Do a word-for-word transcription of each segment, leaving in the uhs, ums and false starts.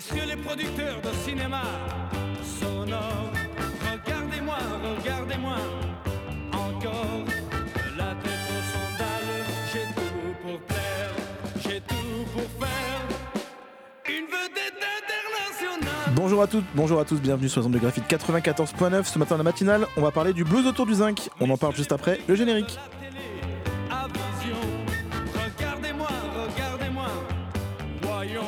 Messieurs les producteurs de cinéma sonore, regardez-moi, regardez-moi, encore la tête aux sandales. J'ai tout pour plaire, j'ai tout pour faire une vedette internationale. Bonjour à toutes, bonjour à tous, bienvenue sur les ondes de Graphite quatre-vingt-quatorze point neuf. Ce matin, la matinale, on va parler du blues autour du zinc. On en parle juste après le générique. Regardez-moi, regardez-moi, voyons.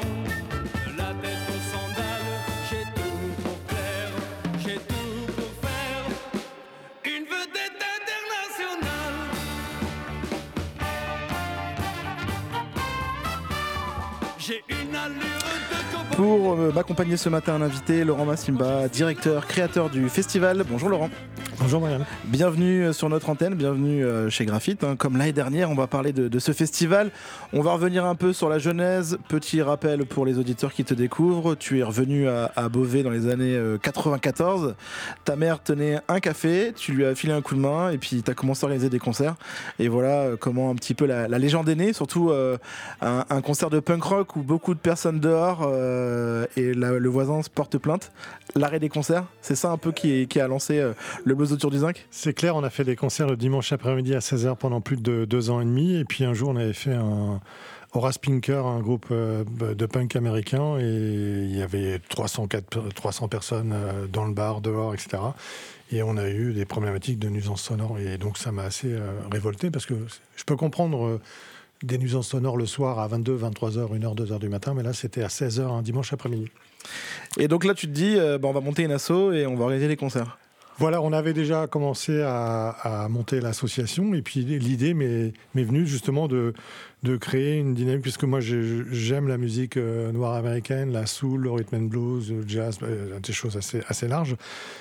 Pour euh, m'accompagner ce matin, un invité, Laurent Massimba, directeur, créateur du festival. Bonjour Laurent. Bonjour Marianne. Bienvenue sur notre antenne, bienvenue chez Graphite. Hein. Comme l'année dernière, on va parler de, de ce festival. On va revenir un peu sur la genèse. Petit rappel pour les auditeurs qui te découvrent. Tu es revenu à, à Beauvais dans les années quatre-vingt-quatorze. Ta mère tenait un café, tu lui as filé un coup de main et puis tu as commencé à organiser des concerts. Et voilà comment un petit peu la, la légende est née. Surtout euh, un, un concert de punk rock où beaucoup de personnes dehors euh, et la, le voisin se porte plainte. L'arrêt des concerts, c'est ça un peu qui, qui a lancé euh, le blues autour du zinc. C'est clair, on a fait des concerts le dimanche après-midi à seize heures pendant plus de deux ans et demi. Et puis un jour, on avait fait un Horace Pinker, un groupe euh, de punk américain. Et il y avait trois cents, trois cents personnes euh, dans le bar, dehors, et cetera. Et on a eu des problématiques de nuisances sonores. Et donc ça m'a assez euh, révolté parce que je peux comprendre euh, des nuisances sonores le soir à vingt-deux, vingt-trois heures, une heure, deux heures du matin. Mais là, c'était à seize heures un dimanche après-midi. Et donc là, tu te dis, euh, bah, on va monter une asso et on va organiser des concerts. Voilà, on avait déjà commencé à, à monter l'association et puis l'idée m'est, m'est venue justement de, de créer une dynamique, puisque moi j'ai, j'aime la musique euh, noire américaine, la soul, le rhythm and blues, le jazz, euh, des choses assez, assez larges.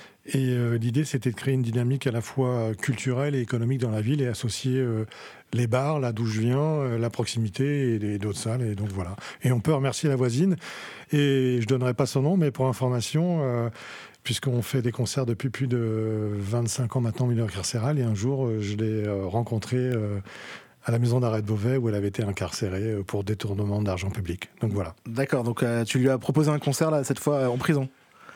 Et euh, l'idée, c'était de créer une dynamique à la fois culturelle et économique dans la ville et associer euh, les bars, là d'où je viens, euh, la proximité et, et d'autres salles. Et donc voilà. Et on peut remercier la voisine. Et je donnerai pas son nom, mais pour information, euh, puisqu'on fait des concerts depuis plus de vingt-cinq ans maintenant, milieu carcéral. Et un jour, je l'ai euh, rencontrée euh, à la maison d'arrêt de Beauvais, où elle avait été incarcérée pour détournement d'argent public. Donc voilà. D'accord. Donc euh, tu lui as proposé un concert là cette fois en prison.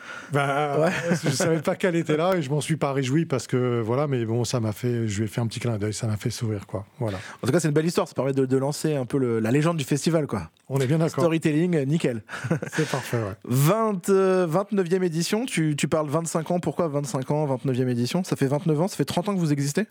Ben, ouais. Je savais pas qu'elle était là et je m'en suis pas réjoui parce que voilà, mais bon, ça m'a fait, je lui ai fait un petit clin d'œil, ça m'a fait sourire, quoi. Voilà. En tout cas, c'est une belle histoire, ça permet de, de lancer un peu le, la légende du festival, quoi. On est bien d'accord. Storytelling, nickel. C'est parfait, ouais. vingt, euh, vingt-neuvième édition, tu, tu parles vingt-cinq ans, pourquoi vingt-cinq ans, vingt-neuvième édition? Ça fait vingt-neuf ans, ça fait trente ans que vous existez?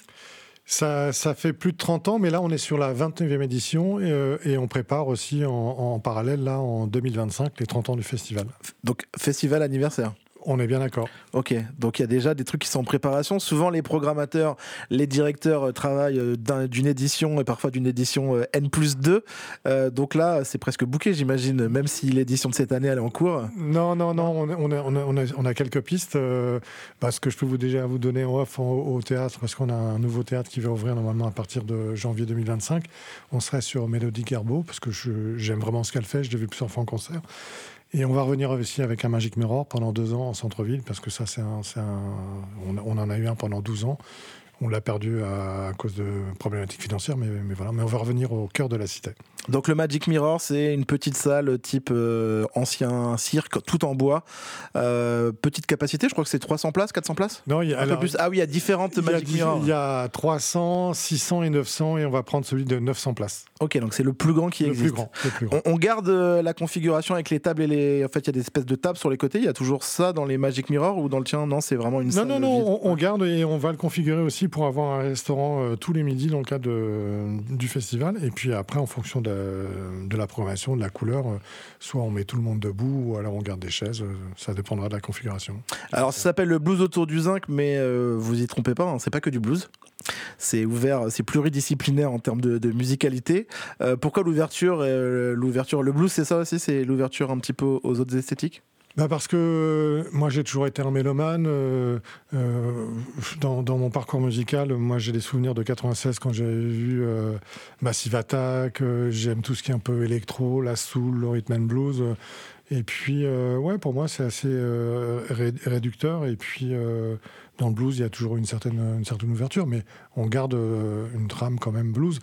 Ça, ça fait plus de trente ans, mais là, on est sur la vingt-neuvième édition et, euh, et on prépare aussi en, en parallèle, là, en deux mille vingt-cinq, les trente ans du festival. Donc, festival anniversaire. On est bien d'accord. Ok, donc il y a déjà des trucs qui sont en préparation. Souvent, les programmateurs, les directeurs euh, travaillent euh, d'un, d'une édition et parfois d'une édition euh, N plus deux. Euh, donc là, c'est presque booké, j'imagine, même si l'édition de cette année, elle est en cours. Non, non, non, on a, on a, on a, on a, on a quelques pistes. Euh, parce que je peux vous déjà vous donner en off en, au théâtre, parce qu'on a un nouveau théâtre qui va ouvrir normalement à partir de janvier deux mille vingt-cinq. On serait sur Mélodie Gerbeau, parce que je, j'aime vraiment ce qu'elle fait. Je l'ai vu plusieurs fois en concert. Et on va revenir aussi avec un Magic Mirror pendant deux ans en centre-ville, parce que ça, c'est un, c'est un, on, on en a eu un pendant douze ans. On l'a perdu à, à cause de problématiques financières, mais, mais voilà. Mais on va revenir au cœur de la cité. Donc le Magic Mirror, c'est une petite salle type euh, ancien cirque, tout en bois. Euh, petite capacité, je crois que c'est trois cents places, quatre cents places. Non, il y a, un alors, peu plus. Ah oui, il y a différentes il y a Magic dix, Mirror. Il y a trois cents, six cents et neuf cents, et on va prendre celui de neuf cents places. Ok, donc c'est le plus grand qui le existe. Plus grand, le plus grand. On, on garde euh, la configuration avec les tables et les. En fait, il y a des espèces de tables sur les côtés. Il y a toujours ça dans les Magic Mirror ou dans le tien? Non, c'est vraiment une non, salle. Non, non, non, on, on garde et on va le configurer aussi pour avoir un restaurant euh, tous les midis dans le cadre de, du festival. Et puis après, en fonction de, de la programmation, de la couleur, euh, soit on met tout le monde debout ou alors on garde des chaises. Euh, ça dépendra de la configuration. Alors, ça s'appelle le blues autour du zinc, mais euh, vous y trompez pas, hein, c'est pas que du blues. C'est ouvert, c'est pluridisciplinaire en termes de, de musicalité. Euh, pourquoi l'ouverture, euh, l'ouverture Le blues, c'est ça aussi, c'est l'ouverture un petit peu aux autres esthétiques? Bah parce que moi j'ai toujours été un mélomane. Euh, euh, dans, dans mon parcours musical, moi j'ai des souvenirs de quatre-vingt-seize quand j'avais vu euh, Massive Attack. Euh, j'aime tout ce qui est un peu électro, la soul, le rhythm and blues. Et puis euh, ouais, pour moi c'est assez euh, ré- réducteur. Et puis euh, dans le blues il y a toujours une certaine, une certaine ouverture, mais on garde euh, une trame quand même blues.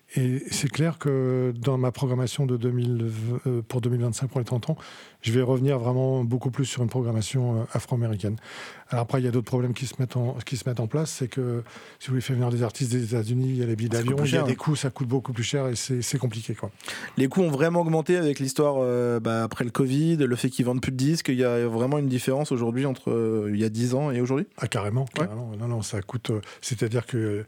Et c'est clair que dans ma programmation de deux mille, euh, pour deux mille vingt-cinq, pour les trente ans, je vais revenir vraiment beaucoup plus sur une programmation euh, afro-américaine. Alors après, il y a d'autres problèmes qui se mettent en, qui se mettent en place. C'est que si vous voulez faire venir des artistes des États-Unis, il y a les billets d'avion, il y a des coûts, ça coûte beaucoup plus cher et c'est, c'est compliqué, quoi. Les coûts ont vraiment augmenté avec l'histoire euh, bah, après le Covid, le fait qu'ils vendent plus de disques. Il y a vraiment une différence aujourd'hui entre euh, il y a dix ans et aujourd'hui. Ah, carrément, carrément. Ouais. Non, non, ça coûte. Euh, c'est-à-dire que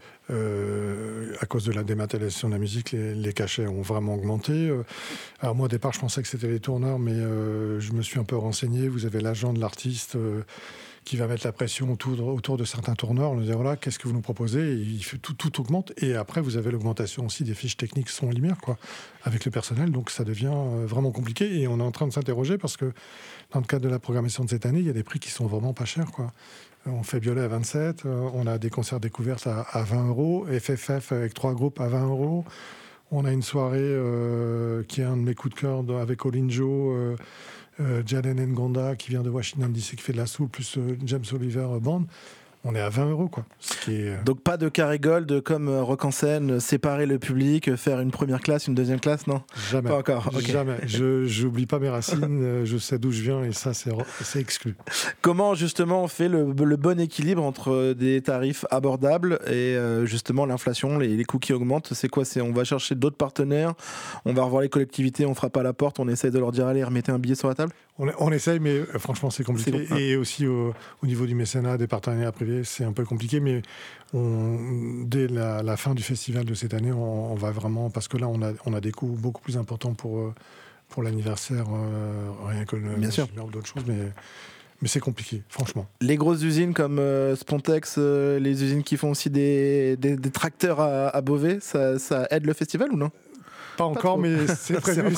euh, à cause de la dématérialisation de la musique, les, les cachets ont vraiment augmenté. Euh, alors moi, au départ, je pensais que c'était les tourneurs, mais euh, je me suis un peu renseigné. Vous avez l'agent de l'artiste euh, qui va mettre la pression autour, autour de certains tourneurs. On lui dit voilà, qu'est-ce que vous nous proposez ? Et il fait, tout, tout augmente. Et après, vous avez l'augmentation aussi des fiches techniques son et lumière, quoi, avec le personnel. Donc ça devient euh, vraiment compliqué. Et on est en train de s'interroger parce que dans le cadre de la programmation de cette année, il y a des prix qui sont vraiment pas chers, quoi. On fait Biolay à vingt-sept, euh, on a des concerts découvertes à, à vingt euros, F F F avec trois groupes à vingt euros. On a une soirée euh, qui est un de mes coups de cœur de, avec Olinjo, euh, euh, Jalen Ngonda qui vient de Washington D C qui fait de la soul, plus euh, James Oliver euh, Band. On est à vingt euros, quoi. Ce qui est, euh... Donc pas de carré gold comme euh, Rock en scène, séparer le public, faire une première classe, une deuxième classe, non ? Jamais. Pas encore. Okay. Jamais. Je j'oublie pas mes racines, je sais d'où je viens et ça c'est, c'est exclu. Comment justement on fait le, le bon équilibre entre des tarifs abordables et euh, justement l'inflation, les, les coûts qui augmentent ? C'est quoi ? C'est on va chercher d'autres partenaires, on va revoir les collectivités, on frappe à la porte, on essaye de leur dire allez remettez un billet sur la table ? On, on essaye, mais euh, franchement, c'est compliqué. C'est bon, hein. Et aussi au, au niveau du mécénat, des partenariats privés, c'est un peu compliqué. Mais on, dès la, la fin du festival de cette année, on, on va vraiment... Parce que là, on a, on a des coûts beaucoup plus importants pour, pour l'anniversaire, euh, rien que le Bien sûr. Ou d'autres choses, mais... Mais c'est compliqué, franchement. Les grosses usines comme euh, Spontex, euh, les usines qui font aussi des, des, des tracteurs à, à Beauvais, ça, ça aide le festival ou non ? Pas encore, pas mais c'est prévu.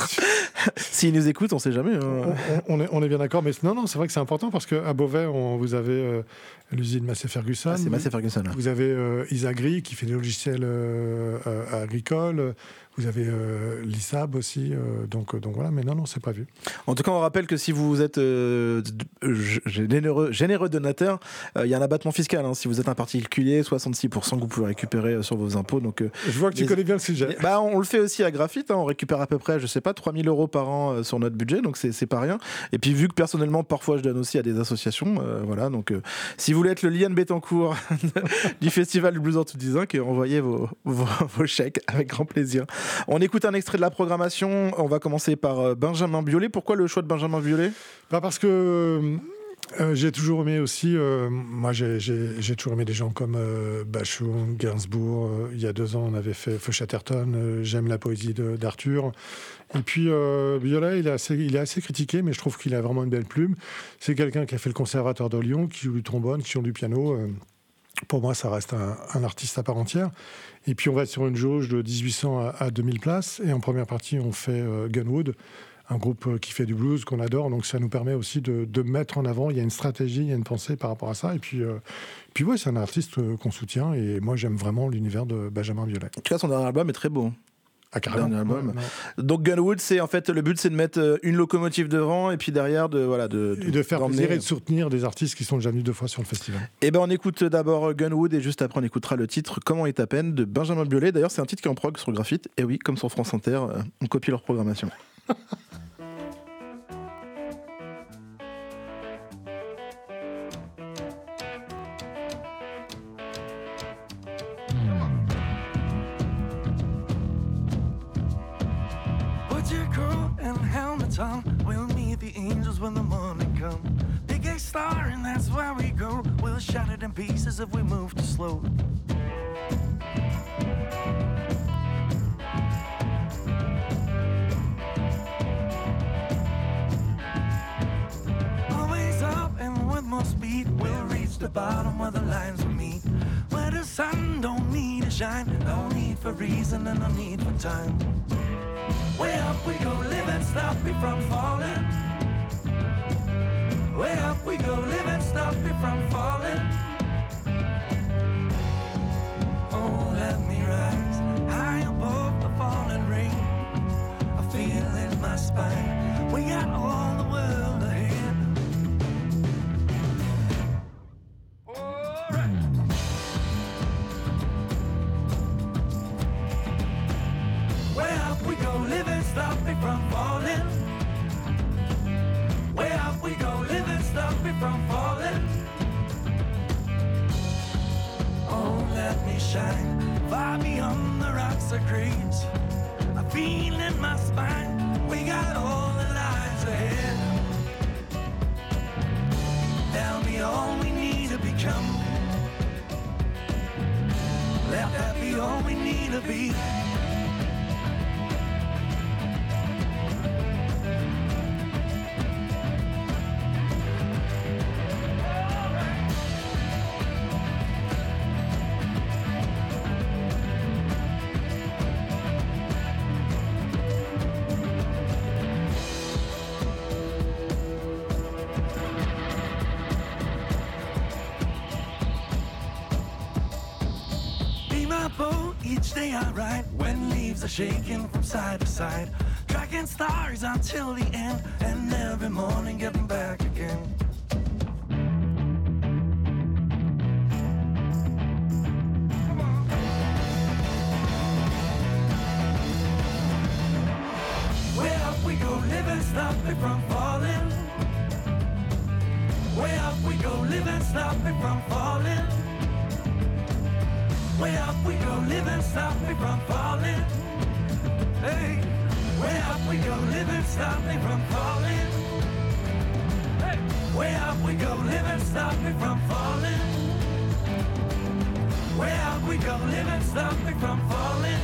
S'ils nous écoutent, on ne sait jamais. Hein. On, on, est, on est bien d'accord, mais non, non, c'est vrai que c'est important parce qu'à Beauvais, on, vous avez euh, l'usine Massey Ferguson. Ah, c'est Massey Ferguson. Là. Vous avez euh, Isagri qui fait des logiciels euh, euh, agricoles. Vous avez euh, l'I S A B aussi, euh, donc, donc voilà, mais non, non, c'est prévu. En tout cas, on rappelle que si vous êtes euh, généreux, généreux donateur, il euh, y a un abattement fiscal. Hein, si vous êtes un particulier, soixante-six pour cent que vous pouvez récupérer euh, sur vos impôts. Donc, euh, je vois que tu les... connais bien le sujet. Bah, on le fait aussi à Graphite, hein, on récupère à peu près, je sais pas, trois mille euros par an euh, sur notre budget, donc c'est, c'est pas rien. Et puis, vu que personnellement, parfois, je donne aussi à des associations, euh, voilà, donc euh, si vous voulez être le Liane Bettencourt du Festival du Blues en tout disant, envoyez vos, vos, vos chèques avec grand plaisir. On écoute un extrait de la programmation. On va commencer par Benjamin Biolay. Pourquoi le choix de Benjamin Biolay ? Bah parce que euh, j'ai toujours aimé aussi. Euh, moi, j'ai, j'ai, j'ai toujours aimé des gens comme euh, Bashung, Gainsbourg. Euh, il y a deux ans, on avait fait Feu Chatterton. Euh, j'aime la poésie de, d'Arthur. Et puis euh, Biolay, il est, assez, il est assez critiqué, mais je trouve qu'il a vraiment une belle plume. C'est quelqu'un qui a fait le Conservatoire de Lyon, qui joue du trombone, qui joue du piano. Euh, Pour moi, ça reste un, un artiste à part entière. Et puis, on va être sur une jauge de dix-huit cents à, à deux mille places. Et en première partie, on fait euh, Gunwood, un groupe qui fait du blues qu'on adore. Donc, ça nous permet aussi de, de mettre en avant. Il y a une stratégie, il y a une pensée par rapport à ça. Et puis, euh, puis ouais, c'est un artiste euh, qu'on soutient. Et moi, j'aime vraiment l'univers de Benjamin Biolay. En tout cas, son dernier album est très beau. Ah, carrément. Album. Ouais, donc Gunwood, c'est en fait le but, c'est de mettre une locomotive devant et puis derrière de voilà de, de et de faire plaisir et de soutenir des artistes qui sont déjà venus deux fois sur le festival. Et ben on écoute d'abord Gunwood et juste après on écoutera le titre Comment est ta peine de Benjamin Biolay. D'ailleurs c'est un titre qui est en prog sur Graphite. Et oui, comme sur France Inter, on copie leur programmation. We'll meet the angels when the morning comes. Pick a star and that's where we go. We'll shatter it in pieces if we move too slow. Always up and with more speed, we'll reach the bottom where the lines will meet. Where the sun don't need to shine, no need for reason and no need for time. Way up we go, live and stop me from falling. Way up we go, live and stop me from falling. Oh, let me rise high above the falling rain. I feel in my spine, we got all the world ahead. All right. stop me from falling. Way up we go, living, stop me from falling. Oh, let me shine, far beyond the rocks of great. I feel in my spine, we got all the lives ahead. Tell me all we need to become. Let that be all we need to be. Each day I ride when leaves are shaking from side to side, tracking stars until the end, and every morning getting back again. Way up we go, living, stop me from falling. Way up we go, living, stop me from falling. Way up we go, living, stop me from falling. Hey, way up we go, living, stop me from falling. Hey, way up we go, living, stop me from falling. Way up we go, living, stop me from falling.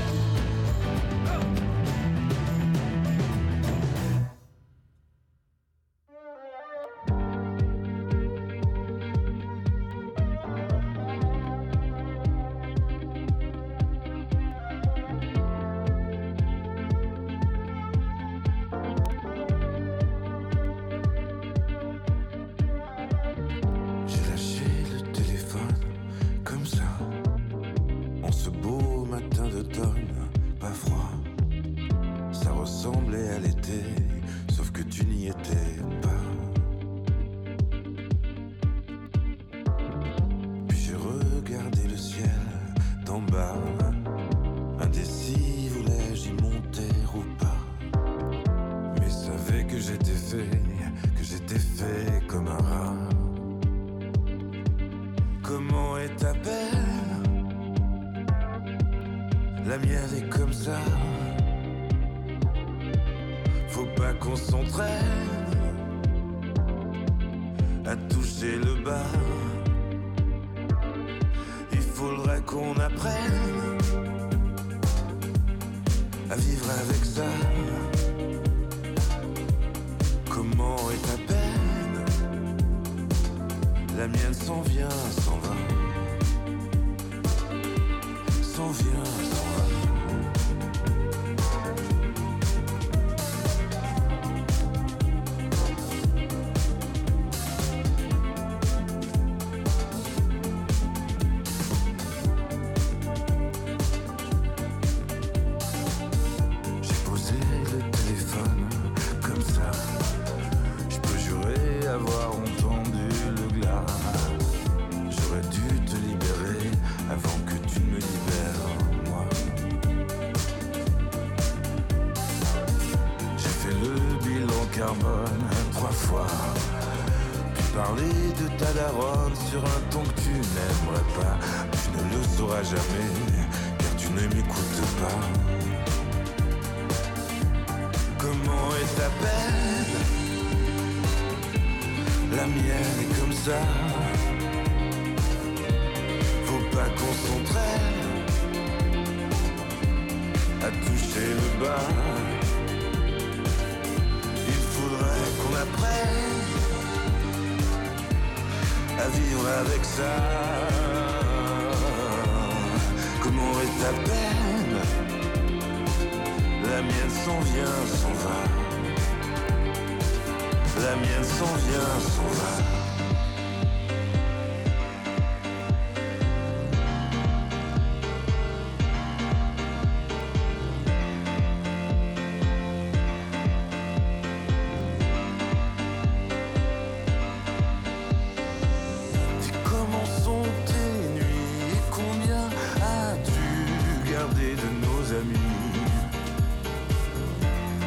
De nos amis,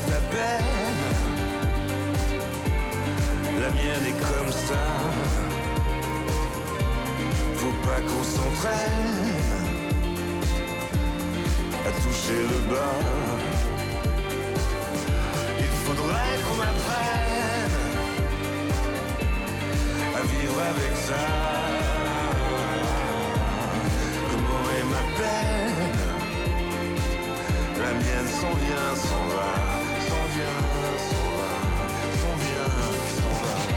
ta peine. La mienne est comme ça. Faut pas qu'on s'entraîne à toucher le bas. Il faudrait qu'on apprenne à vivre avec ça. Comment est ma peine? La mienne s'en vient, s'en va, s'en vient, s'en va, s'en vient, s'en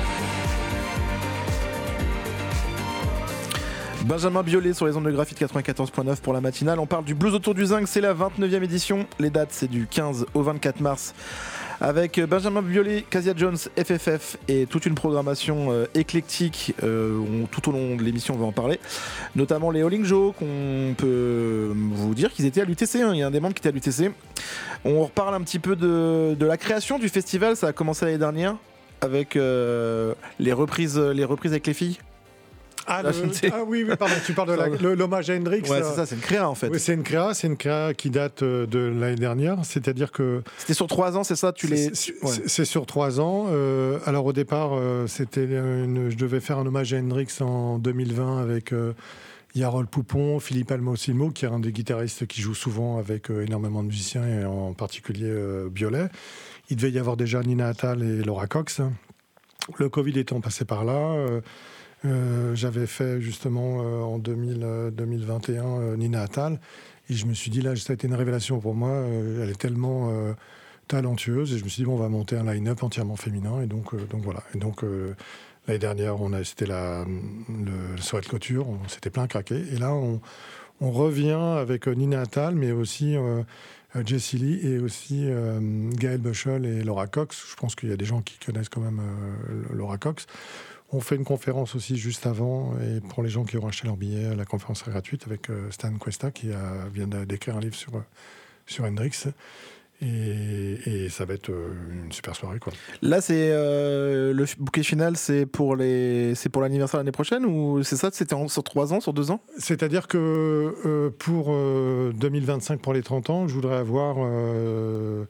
va. Benjamin Biolay sur les ondes de Graphite quatre-vingt-quatorze point neuf pour la matinale. On parle du blues autour du zinc, c'est la vingt-neuvième édition. Les dates, c'est du quinze au vingt-quatre mars. Avec Benjamin Biolay, Casia Jones, F F F et toute une programmation euh, éclectique. Euh, on, tout au long de l'émission, on va en parler. Notamment les Howling Joe, qu'on peut vous dire qu'ils étaient à l'U T C. Hein. Il y a un des membres qui était à l'U T C. On reparle un petit peu de, de la création du festival. Ça a commencé l'année dernière avec euh, les, reprises, les reprises avec les filles. Ah, Là, le, ah oui, oui, pardon, tu parles de la, le, l'hommage à Hendrix. Ouais, c'est ça, c'est une créa en fait. Oui, c'est une créa, c'est une créa qui date de l'année dernière, c'est-à-dire que... C'était sur trois ans, c'est ça tu les... C'est, ouais. c'est, c'est sur trois ans. Euh, alors au départ, euh, c'était une, je devais faire un hommage à Hendrix en deux mille vingt avec euh, Yarol Poupon, Philippe Almo-Silmo, qui est un des guitaristes qui joue souvent avec euh, énormément de musiciens, et en particulier euh, Biolay. Il devait y avoir déjà Nina Attal et Laura Cox. Le Covid étant passé par là... Euh, Euh, j'avais fait justement euh, en deux mille, euh, deux mille vingt et un euh, Nina Attal, et je me suis dit là, ça a été une révélation pour moi. Euh, elle est tellement euh, talentueuse, et je me suis dit bon, on va monter un line-up entièrement féminin, et donc, euh, donc voilà. Et donc euh, l'année dernière, on a, c'était la, le, le soirée de clôture, on s'était plein craqué, et là on, on revient avec euh, Nina Attal, mais aussi euh, Jessie Lee et aussi euh, Gaël Buchel et Laura Cox. Je pense qu'il y a des gens qui connaissent quand même euh, Laura Cox. On fait une conférence aussi juste avant, et pour les gens qui auront acheté leur billet, la conférence sera gratuite avec euh, Stan Cuesta qui a, vient d'écrire un livre sur, sur Hendrix. Et, et ça va être euh, une super soirée, quoi. Là, c'est euh, le bouquet final, c'est pour les, c'est pour l'anniversaire l'année prochaine, ou c'est ça? C'était en, sur trois ans, sur deux ans? C'est-à-dire que euh, pour euh, deux mille vingt-cinq, pour les trente ans, je voudrais avoir euh,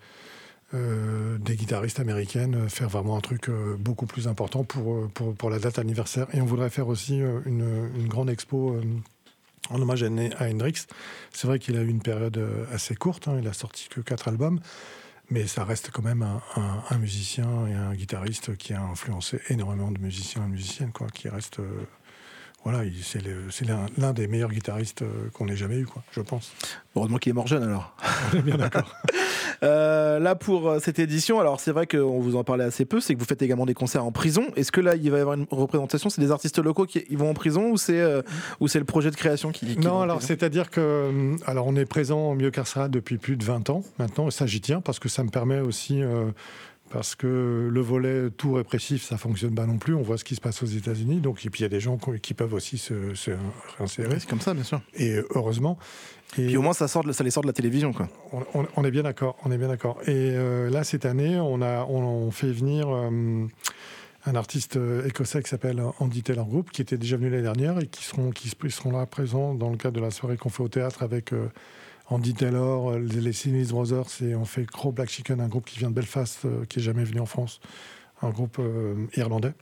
euh, des guitaristes américaines faire vraiment un truc euh, beaucoup plus important pour, pour, pour la date anniversaire. Et on voudrait faire aussi euh, une, une grande expo euh, en hommage à, à Hendrix. C'est vrai qu'il a eu une période assez courte, hein, il a sorti que quatre albums, mais ça reste quand même un, un, un musicien et un guitariste qui a influencé énormément de musiciens et de musiciennes, quoi, qui reste... Euh, voilà, il, c'est, le, c'est l'un, l'un des meilleurs guitaristes euh, qu'on ait jamais eu, quoi, je pense. Heureusement qu'il est mort jeune, alors. On est bien d'accord. euh, là, pour euh, cette édition, alors c'est vrai qu'on vous en parlait assez peu, c'est que vous faites également des concerts en prison. Est-ce que là, il va y avoir une représentation? C'est des artistes locaux qui ils vont en prison, ou c'est, euh, ou c'est le projet de création qui... qui non, alors c'est-à-dire que... Alors on est présent au milieu carcéral depuis plus de vingt ans, maintenant, et ça j'y tiens, parce que ça me permet aussi... Euh, parce que le volet tout répressif, ça fonctionne pas non plus. On voit ce qui se passe aux États-Unis. Donc, et puis il y a des gens qui peuvent aussi se, se réinsérer. Oui, c'est comme ça, bien sûr. Et heureusement. Et puis au moins, ça, sort de, ça les sort de la télévision, quoi. On, on, on est bien d'accord. On est bien d'accord. Et euh, là, cette année, on a, on, on fait venir euh, un artiste écossais qui s'appelle Andy Taylor Group, qui était déjà venu l'année dernière et qui seront, qui seront là présents dans le cadre de la soirée qu'on fait au théâtre avec. Euh, Andy Taylor, les, les Siamese Brothers, et on fait Crow Black Chicken, un groupe qui vient de Belfast, euh, qui n'est jamais venu en France, un groupe euh, irlandais.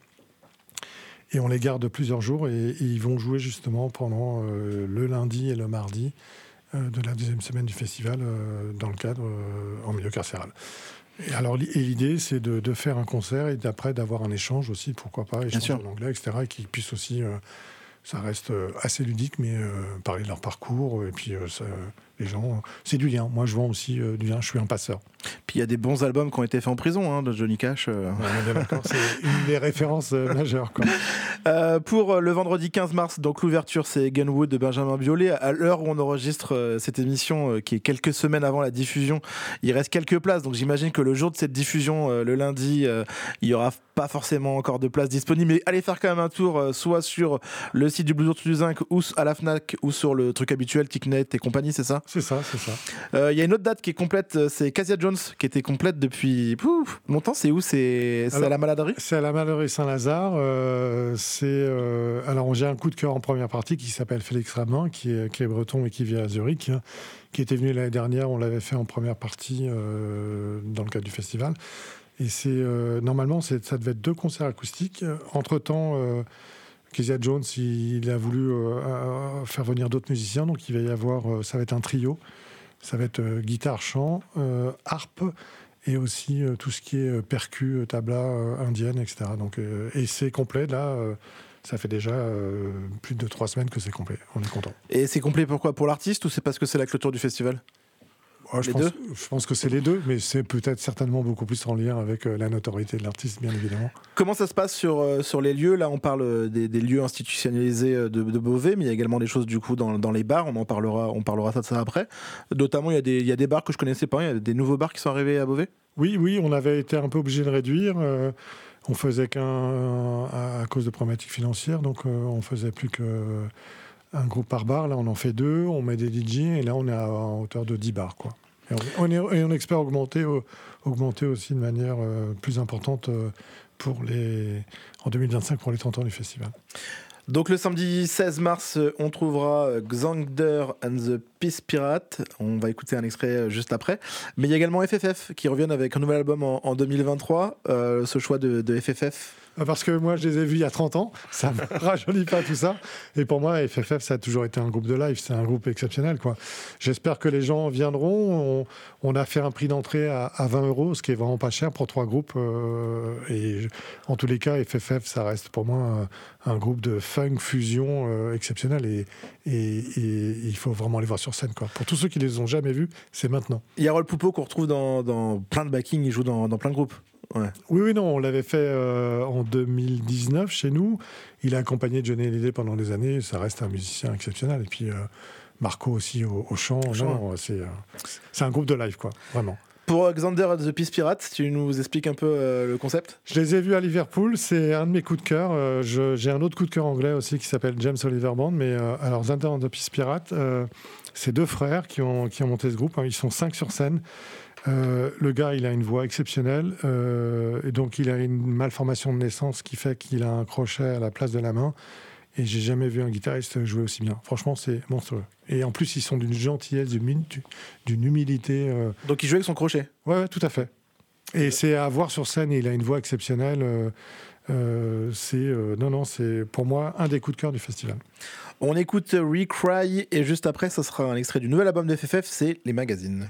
Et on les garde plusieurs jours, et, et ils vont jouer justement pendant euh, le lundi et le mardi euh, de la deuxième semaine du festival, euh, dans le cadre euh, en milieu carcéral. Et alors, et l'idée, c'est de, de faire un concert et d'après d'avoir un échange aussi, pourquoi pas, échange en anglais, et cetera, et qu'ils puissent aussi... Euh, ça reste assez ludique, mais euh, parler de leur parcours, et puis euh, ça, les gens, c'est du lien. Moi, je vends aussi euh, du lien, je suis un passeur. Puis il y a des bons albums qui ont été faits en prison, hein, de Johnny Cash. Euh... Ouais, d'accord, c'est une des références euh, majeures, quoi. Euh, pour le vendredi quinze mars, donc l'ouverture, c'est Gunwood de Benjamin Biolay. À l'heure où on enregistre euh, cette émission, euh, qui est quelques semaines avant la diffusion, il reste quelques places. Donc j'imagine que le jour de cette diffusion, euh, le lundi, euh, il n'y aura pas forcément encore de places disponibles. Mais allez faire quand même un tour, euh, soit sur le site du Blues Autour du Zinc, ou à la Fnac, ou sur le truc habituel, Ticknet et compagnie, c'est ça? C'est ça, c'est ça. Il euh, y a une autre date qui est complète, c'est Casia Jones, qui était complète depuis pouf, longtemps. C'est où? C'est, c'est alors, à la Maladerie? C'est à la Maladerie Saint-Lazare. Euh, c'est, euh, alors, j'ai un coup de cœur en première partie qui s'appelle Félix Ramin, qui est, qui est breton et qui vit à Zurich, hein, qui était venu l'année dernière. On l'avait fait en première partie euh, dans le cadre du festival. Et c'est, euh, normalement, c'est, ça devait être deux concerts acoustiques. Entre-temps, euh, Kezia Jones, il, il a voulu euh, faire venir d'autres musiciens. Donc, il va y avoir, euh, ça va être un trio. Ça va être euh, guitare, chant, euh, harpe et aussi euh, tout ce qui est euh, percu, tabla euh, indienne, et cetera. Donc, euh, et c'est complet, là. Euh, ça fait déjà euh, plus de trois semaines que c'est complet. On est content. Et c'est complet pourquoi? Pour l'artiste ou c'est parce que c'est la clôture du festival? Oh, je, pense, je pense que c'est les deux, mais c'est peut-être certainement beaucoup plus en lien avec euh, la notoriété de l'artiste, bien évidemment. Comment ça se passe sur, euh, sur les lieux? Là, on parle des, des lieux institutionnalisés de, de Beauvais, mais il y a également des choses du coup dans, dans les bars. On en parlera, on parlera de ça après. Notamment, il y a des, il y a des bars que je connaissais pas. Il y a des nouveaux bars qui sont arrivés à Beauvais. Oui, oui, on avait été un peu obligé de réduire. Euh, on faisait qu'un à, à cause de problématiques financières, donc euh, on faisait plus que un groupe par bar. Là, on en fait deux. On met des D J et là, on est à, à hauteur de dix bars, quoi. Et on, est, et on espère augmenter, euh, augmenter aussi de manière euh, plus importante euh, pour les, en deux mille vingt-cinq pour les trente ans du festival. Donc le samedi seize mars, on trouvera Xander and the Peace Pirate. On va écouter un extrait juste après. Mais il y a également F F F qui reviennent avec un nouvel album en, en deux mille vingt-trois. Euh, ce choix de, de F F F. Parce que moi, je les ai vus il y a trente ans. Ça ne me rajeunit pas tout ça. Et pour moi, F F F, ça a toujours été un groupe de live. C'est un groupe exceptionnel, quoi. J'espère que les gens viendront. On, on a fait un prix d'entrée à, à vingt euros, ce qui est vraiment pas cher pour trois groupes. Euh, et je, en tous les cas, F F F, ça reste pour moi un, un groupe de funk fusion euh, exceptionnel. Et, et, et il faut vraiment les voir sur scène, quoi. Pour tous ceux qui les ont jamais vus, c'est maintenant. Il y a Rolf Poupeau qu'on retrouve dans, dans plein de backing. Il joue dans, dans plein de groupes. Ouais. Oui, oui, non, on l'avait fait euh, en deux mille dix-neuf chez nous. Il a accompagné Johnny Hallyday pendant des années. Ça reste un musicien exceptionnel. Et puis euh, Marco aussi au, au chant. Au chant. Non, c'est, euh, c'est un groupe de live, quoi, vraiment. Pour Xander and the Peace Pirate, tu nous expliques un peu euh, le concept? Je les ai vus à Liverpool. C'est un de mes coups de cœur. Euh, je, j'ai un autre coup de cœur anglais aussi qui s'appelle James Oliver Band. Mais euh, alors, Xander and the Peace Pirate, euh, c'est deux frères qui ont, qui ont monté ce groupe. Hein. Ils sont cinq sur scène. Euh, le gars, il a une voix exceptionnelle, euh, et donc il a une malformation de naissance qui fait qu'il a un crochet à la place de la main. Et j'ai jamais vu un guitariste jouer aussi bien. Franchement, c'est monstrueux. Et en plus, ils sont d'une gentillesse, d'une, d'une humilité. Euh... Donc il joue avec son crochet. Ouais, ouais, tout à fait. Et c'est à voir sur scène. Et il a une voix exceptionnelle. Euh, euh, c'est euh, non, non, c'est pour moi un des coups de cœur du festival. On écoute Recry et juste après, ça sera un extrait du nouvel album de F F F, c'est Les Magazines.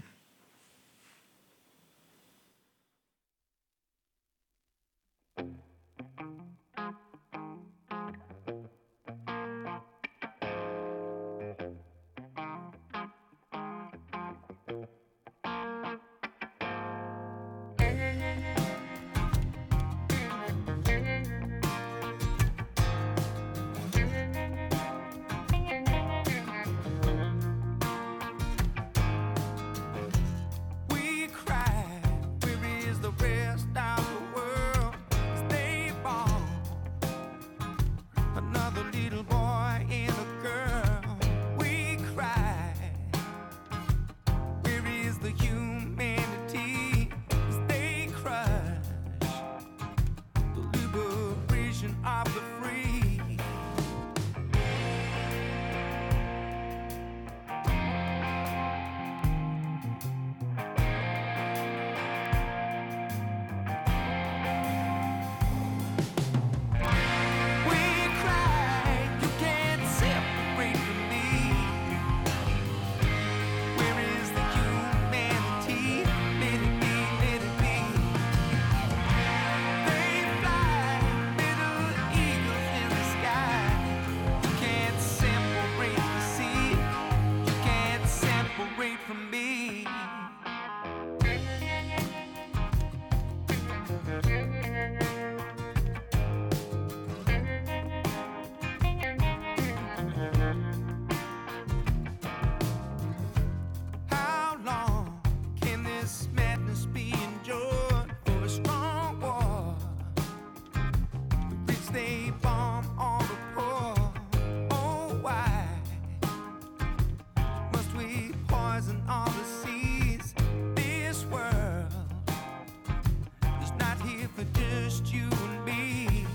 just you and me.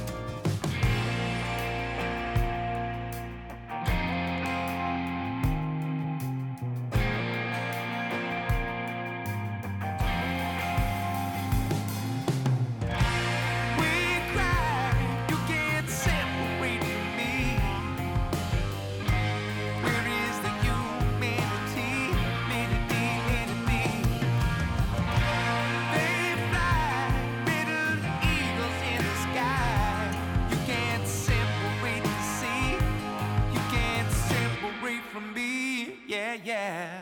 Yeah.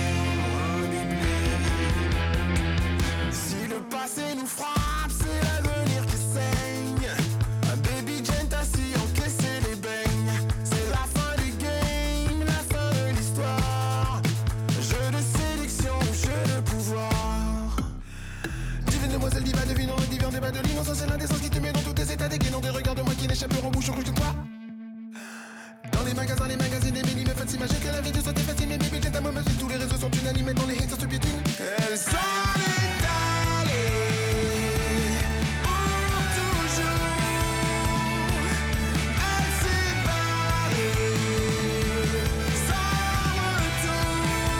Passé nous frappe, c'est la demoiselle diva, devinons le divin débat de l'innocence, c'est l'indécence qui te met dans tous tes états dégainants. Des regards de moi qui n'échapperont bouche au couche de toi. Dans les magasins, les magazines, les mélis me font s'imaginer que la vie de soit fascine. Les bébés, ta maman, tous les réseaux sont unanimes, dans les haters se piétinent. Elles sont étalées pour toujours. Elles s'est barrée sans retour.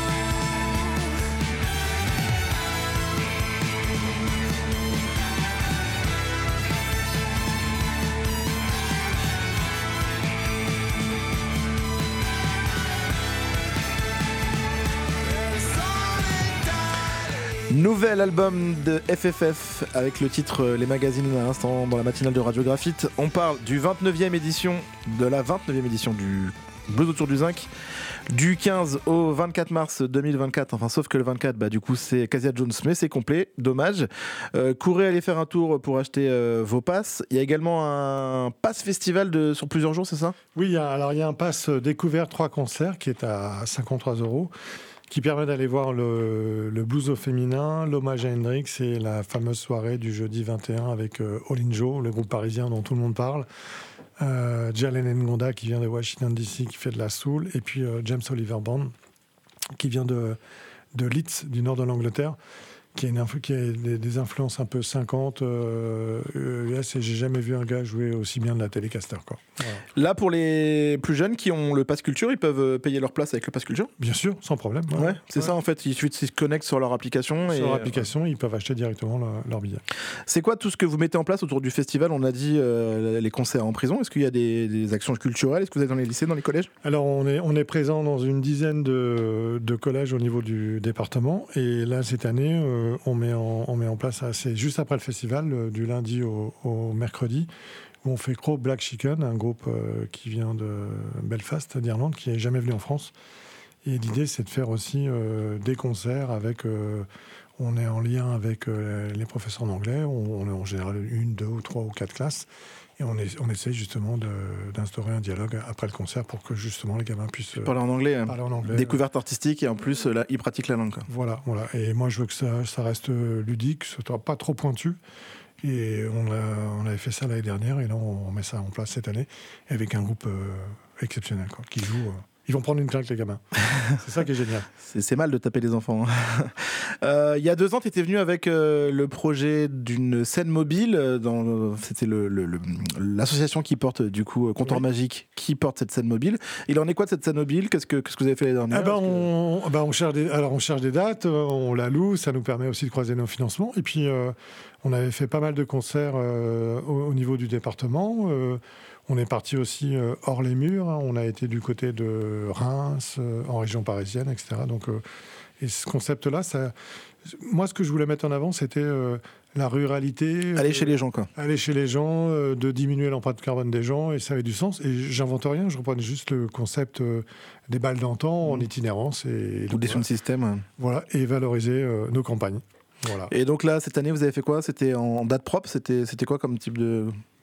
Nouvel album de F F F avec le titre Les Magazines à l'instant dans la matinale de Radio Graphite. On parle du vingt-neuvième édition, de la vingt-neuvième édition du Blues autour du zinc, du quinze au vingt-quatre mars deux mille vingt-quatre, enfin sauf que le vingt-quatre, bah du coup c'est Kezia Jones, mais c'est complet, dommage. Euh, courez aller faire un tour pour acheter euh, vos passes. Il y a également un pass festival de, sur plusieurs jours, c'est ça ? Oui, il y a, alors il y a un pass découvert trois concerts qui est à cinquante-trois euros. Qui permet d'aller voir le, le blues au féminin, l'hommage à Hendrix et la fameuse soirée du jeudi vingt et un avec euh, All In Joe, le groupe parisien dont tout le monde parle, euh, Jalen Ngonda qui vient de Washington D C qui fait de la soul, et puis euh, James Oliver Band qui vient de, de Leeds, du nord de l'Angleterre, qui a, une influ- qui a des, des influences un peu cinquante euh, U S, et j'ai jamais vu un gars jouer aussi bien de la Telecaster, quoi. Voilà. Là, pour les plus jeunes qui ont le pass culture, ils peuvent payer leur place avec le pass culture ? Bien sûr, sans problème. Ouais, Ouais, c'est ouais. ça en fait, il suffit de se connecter sur leur application. Sur et... leur application, ils peuvent acheter directement leur, leur billet. C'est quoi tout ce que vous mettez en place autour du festival ? On a dit euh, les concerts en prison, est-ce qu'il y a des, des actions culturelles ? Est-ce que vous êtes dans les lycées, dans les collèges ? Alors, on est, on est présent dans une dizaine de, de collèges au niveau du département. Et là, cette année, euh, on, met en, on met en place, c'est juste après le festival, euh, du lundi au, au mercredi, où on fait Crow Black Chicken, un groupe euh, qui vient de Belfast, d'Irlande, qui n'est jamais venu en France. Et l'idée, c'est de faire aussi euh, des concerts avec... Euh, on est en lien avec euh, les professeurs d'anglais. On, on est en général une, deux ou trois ou quatre classes. Et on, est, on essaie justement de, d'instaurer un dialogue après le concert pour que justement les gamins puissent euh, Parler en anglais, hein. parler en anglais. Découverte artistique, et en plus, là, ils pratiquent la langue, quoi. Voilà, voilà. Et moi, je veux que ça, ça reste ludique, ce soit pas trop pointu. Et on, a, on avait fait ça l'année dernière, et là, on met ça en place cette année, avec un groupe euh, exceptionnel, quoi, qui joue. Euh, ils vont prendre une claque, les gamins. C'est ça qui est génial. C'est, c'est mal de taper les enfants. Hein. euh, il y a deux ans, tu étais venu avec euh, le projet d'une scène mobile. Dans, c'était le, le, le, l'association qui porte, du coup, Comptoir oui. Magique, qui porte cette scène mobile. Il en est quoi de cette scène mobile ? Qu'est-ce que, qu'est-ce que vous avez fait l'année dernière ? Ah ben que... on, ben on, cherche des, alors on cherche des dates, on la loue, ça nous permet aussi de croiser nos financements. Et puis, euh, on avait fait pas mal de concerts euh, au, au niveau du département. Euh, On est parti aussi euh, hors les murs. Hein. On a été du côté de Reims, euh, en région parisienne, et cetera. Donc, euh, et ce concept-là, ça, moi, ce que je voulais mettre en avant, c'était euh, la ruralité. Aller euh, chez les gens, quoi. Aller chez les gens, euh, de diminuer l'empreinte carbone des gens, et ça avait du sens. Et j'invente rien, je reprends juste le concept euh, des balles d'antan mmh. en itinérance. Et, ou des sound systems. Voilà, et valoriser euh, nos campagnes. Voilà. Et donc là, cette année, vous avez fait quoi ? C'était en date propre ? C'était, c'était quoi comme type de...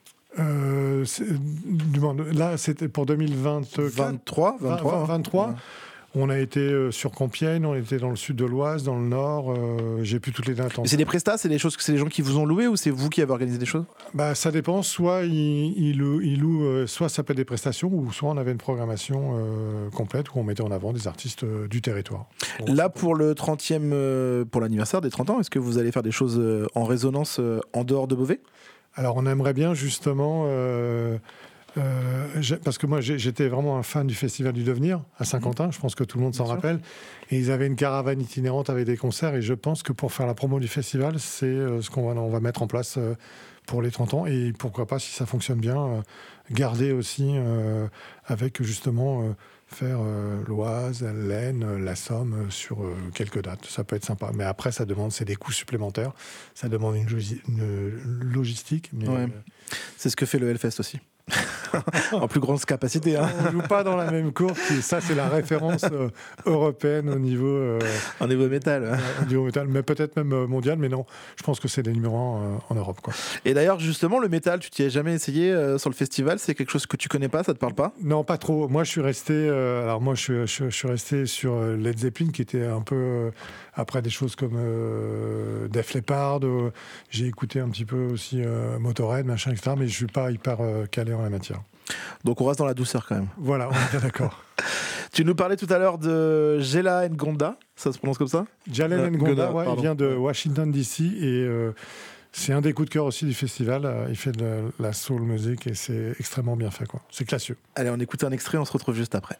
Euh, du monde. Là, c'était pour deux mille vingt-quatre. vingt-trois, vingt-trois, vingt-trois. Ouais. On a été euh, sur Compiègne, on était dans le sud de l'Oise, dans le nord. Euh, j'ai plus toutes les dates. C'est des prestats, c'est des choses, c'est les gens qui vous ont loué, ou c'est vous qui avez organisé des choses ? Bah, ça dépend. Soit ils il louent, il loue, euh, soit ça peut être des prestations, ou soit on avait une programmation euh, complète où on mettait en avant des artistes euh, du territoire. Bon, là, pour le trentième, euh, pour l'anniversaire des trente ans, est-ce que vous allez faire des choses euh, en résonance euh, en dehors de Beauvais ? Alors, on aimerait bien justement, euh, euh, parce que moi j'étais vraiment un fan du Festival du Devenir à Saint-Quentin, je pense que tout le monde s'en bien rappelle, sûr. Et ils avaient une caravane itinérante avec des concerts, et je pense que pour faire la promo du festival, c'est euh, ce qu'on va, on va mettre en place euh, pour les trente ans, et pourquoi pas, si ça fonctionne bien, euh, garder aussi euh, avec justement... Euh, faire euh, l'Oise, l'Aisne, la Somme euh, sur euh, quelques dates. Ça peut être sympa. Mais après, ça demande, c'est des coûts supplémentaires. Ça demande une, logi- une logistique. Mais, ouais. euh... C'est ce que fait le Hellfest aussi. en plus grande capacité. Hein. On joue pas dans la même cour. Qui, ça, c'est la référence euh, européenne au niveau, euh, au niveau métal. Euh, au niveau métal, mais peut-être même euh, mondial. Mais non, je pense que c'est des numéros un euh, en Europe. Quoi. Et d'ailleurs, justement, le métal, tu t'y as jamais essayé euh, sur le festival? C'est quelque chose que tu connais pas? Ça te parle pas? Non, pas trop. Moi, je suis resté. Euh, alors moi, je, je, je suis resté sur Led Zeppelin, qui était un peu euh, après des choses comme euh, Def Leppard. Euh, j'ai écouté un petit peu aussi euh, Motorhead, machin, et cetera. Mais je suis pas hyper euh, calé en la matière. Donc on reste dans la douceur quand même. Voilà, on est bien d'accord. Tu nous parlais tout à l'heure de Jela Ngonda, ça se prononce comme ça? Jalen euh, Ngonda, ouais, il vient de Washington D C et euh, c'est un des coups de cœur aussi du festival. Il fait de la, la soul music et c'est extrêmement bien fait, quoi. C'est classieux. Allez, on écoute un extrait, on se retrouve juste après.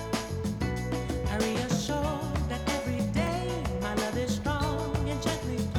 I reassure that every day my love is strong and gently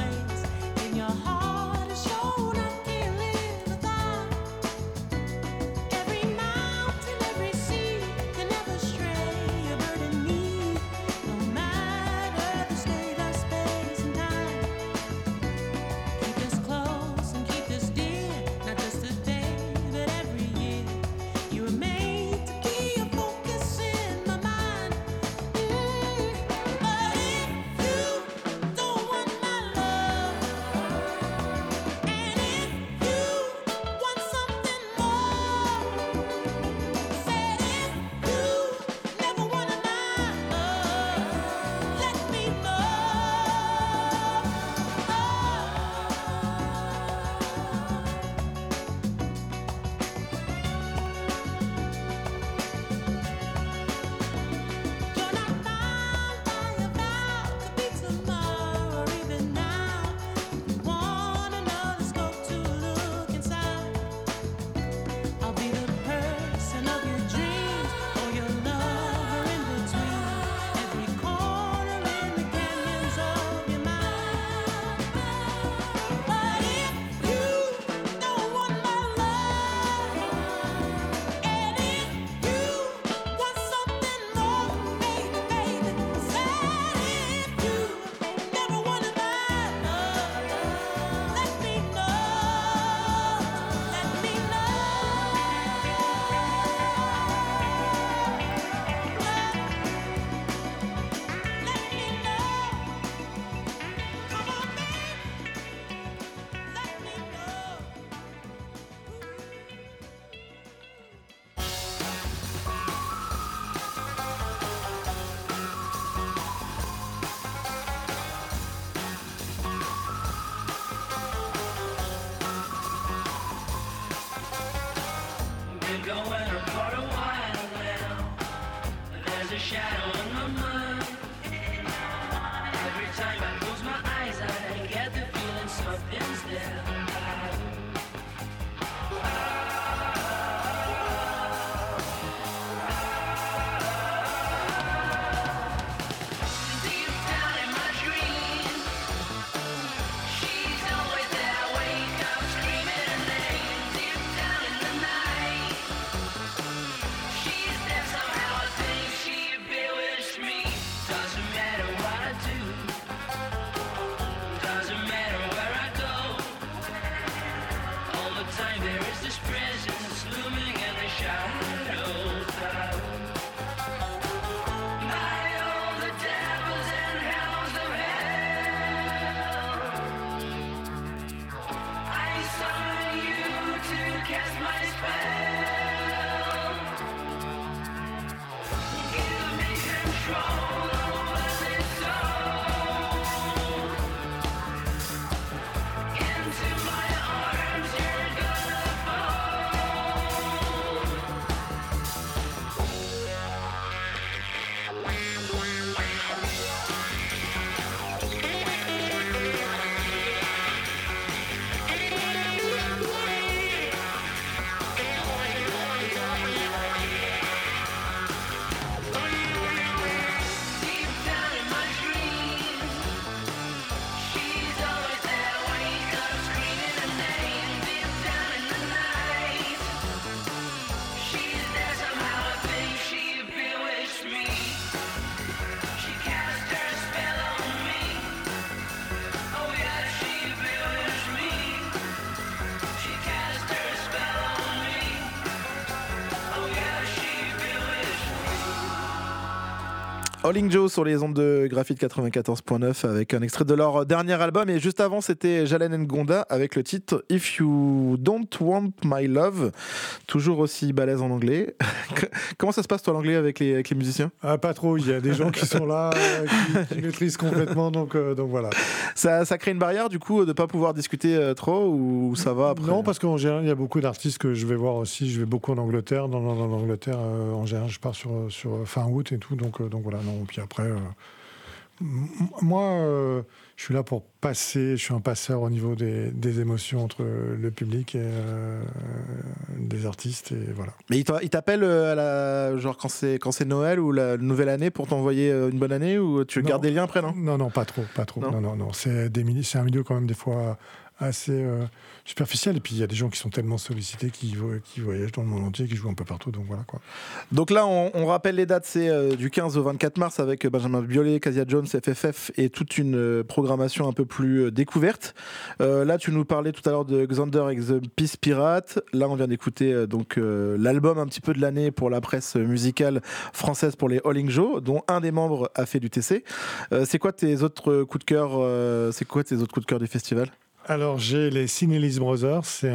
Rolling Joe sur les ondes de Graphite quatre-vingt-quatorze point neuf avec un extrait de leur dernier album. Et juste avant, c'était Jalen Ngonda avec le titre If You Don't Want My Love. Toujours aussi balèze en anglais. Comment ça se passe, toi, l'anglais, avec les, avec les musiciens ? Ah, pas trop. Il y a des gens qui sont là, euh, qui, qui maîtrisent complètement. Donc, euh, donc voilà. Ça, ça crée une barrière, du coup, de ne pas pouvoir discuter euh, trop ou ça va après ? Non, parce qu'en général, il y a beaucoup d'artistes que je vais voir aussi. Je vais beaucoup en Angleterre. Dans, dans, dans l'Angleterre, euh, en général, je pars sur, sur fin août et tout. Donc, euh, donc voilà. Non. Puis après, euh, m- moi, euh, je suis là pour passer. Je suis un passeur au niveau des, des émotions entre le public et euh, des artistes. Et voilà. Mais il t'appelle à la, genre quand c'est, quand c'est Noël ou la nouvelle année pour t'envoyer une bonne année ou tu Non. gardes des liens après, non ? Non, non, pas trop. Pas trop. Non. Non, non, non. C'est, des mili- c'est un milieu quand même des fois assez euh, superficiel. Et puis il y a des gens qui sont tellement sollicités qui, vo- qui voyagent dans le monde entier, qui jouent un peu partout. Donc voilà quoi. Donc là, on, on rappelle les dates, c'est euh, du quinze au vingt-quatre mars avec Benjamin Biolay, Casia Jones, F F F et toute une euh, programmation un peu plus euh, découverte. Euh, là, tu nous parlais tout à l'heure de Xander et The Peace Pirate. Là, on vient d'écouter euh, donc euh, l'album un petit peu de l'année pour la presse musicale française pour les Rolling Joe, dont un des membres a fait du T C. Euh, c'est quoi tes autres coups de cœur euh, C'est quoi tes autres coups de cœur du festival ? Alors j'ai les Sinellis Brothers, c'est,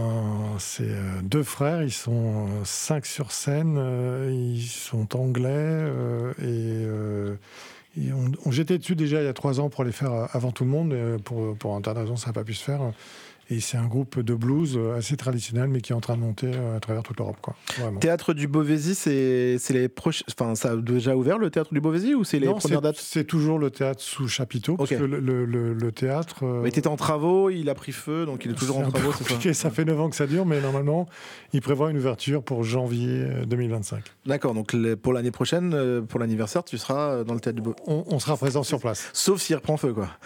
un, c'est euh, deux frères, ils sont euh, cinq sur scène, euh, ils sont anglais euh, et, euh, et on, on, j'étais dessus déjà il y a trois ans pour les faire avant tout le monde, euh, pour, pour un tas de raisons ça n'a pas pu se faire. Et c'est un groupe de blues assez traditionnel, mais qui est en train de monter à travers toute l'Europe, quoi. Vraiment. Théâtre du Beauvaisis, c'est, c'est les proches. Enfin, ça a déjà ouvert le Théâtre du Beauvaisis ou c'est les non, premières c'est, dates ? C'est toujours le théâtre sous chapiteau, okay. Parce que le, le, le, le théâtre. Euh... Mais t'étais en travaux, il a pris feu, donc il est toujours c'est en travaux, c'est ça ? Ça fait neuf ans que ça dure, mais normalement, il prévoit une ouverture pour janvier deux mille vingt-cinq. D'accord, donc pour l'année prochaine, pour l'anniversaire, tu seras dans le Théâtre du Beauvaisis. On, on sera présent sur place. Sauf s'il reprend feu, quoi.